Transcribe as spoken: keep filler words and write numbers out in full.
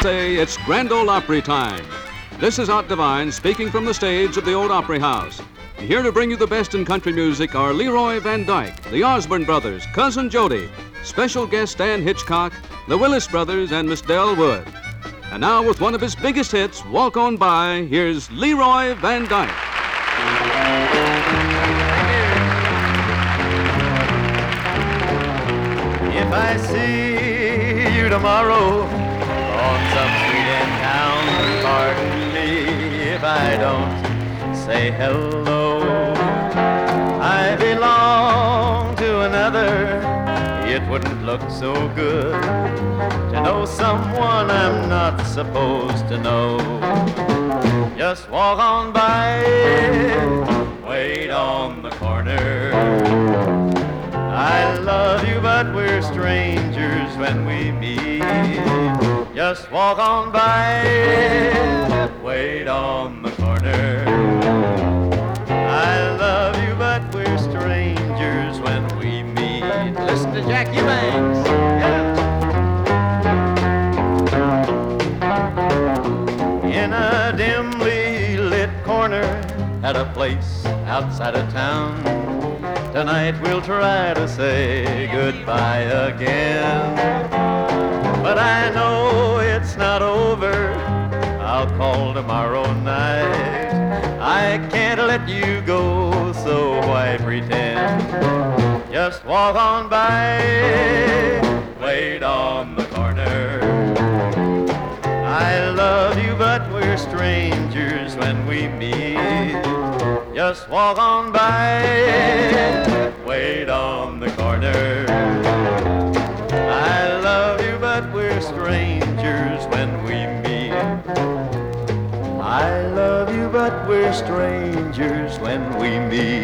say it's Grand Ole Opry time. This is Art Divine speaking from the stage of the Old Opry House. Here to bring you the best in country music are Leroy Van Dyke, the Osborne Brothers, Cousin Jody, special guest Stan Hitchcock, the Willis Brothers, and Miss Del Wood. And now with one of his biggest hits, Walk On By, here's Leroy Van Dyke. If I see you tomorrow on some street in town, pardon me if I don't say hello. I belong to another. It wouldn't look so good to know someone I'm not supposed to know. Just walk on by, wait on the corner. I love you, but we're strangers when we meet. Just walk on by, wait on the corner. I love you, but we're strangers when we meet. Listen to Jackie Banks. Yeah. In a dimly lit corner at a place outside of town, tonight we'll try to say goodbye again. But I know it's not over. I'll call tomorrow night. I can't let you go, so why pretend? Just walk on by, wait on the corner. I love you, but we're strangers when we meet. Just walk on by, wait on the corner. I love you, but we're strangers when we meet. I love you, but we're strangers when we meet.